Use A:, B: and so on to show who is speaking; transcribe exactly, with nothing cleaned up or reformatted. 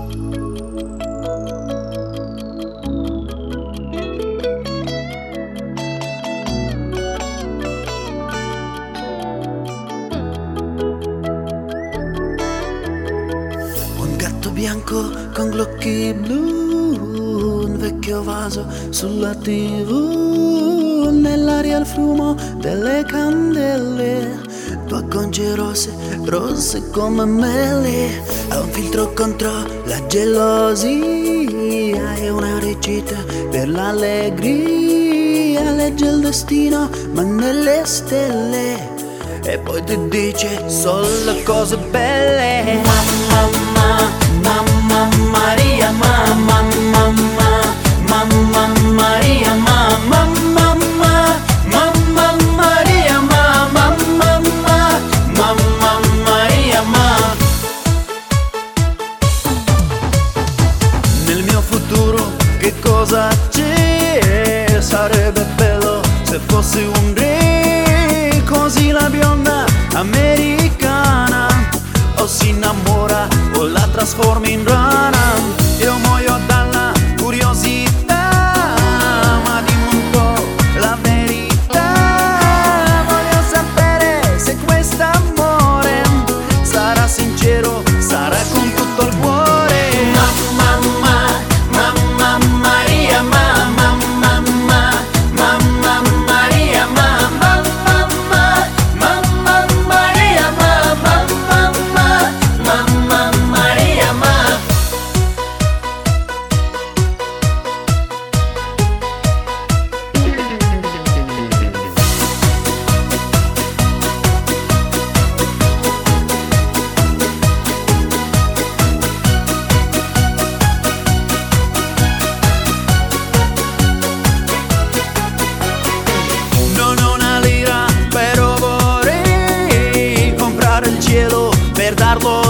A: Bianco con gli occhi blu, un vecchio vaso sulla tivù, nell'aria il fumo delle candele, tue conce rosse, rosse come mele, ha un filtro contro la gelosia e una recita per l'allegria, legge il destino ma nelle stelle e poi ti dice solo cose belle. Mamma, Mamma Maria, mamma, mamma, mamma Maria, mamma, mamma, mamma Maria, mamma, mamma, mamma Maria, mamma. Nel mio futuro che cosa c'è? Sarebbe bello se fossi un re, così la bionda americana o si innamora o la trasforma in rana. Io muoio dalla curiosità, ma dimmi un po' la verità. Voglio sapere se quest'amore sarà sincero, sarà con tutto il cuore. Mamma, mamma Maria, mamma, mamma, mamma Maria, mamma, mamma, mamma Maria, mamma, mamma, mamma Maria, mamma. Non ho una lira, però vorrei comprare il cielo per darlo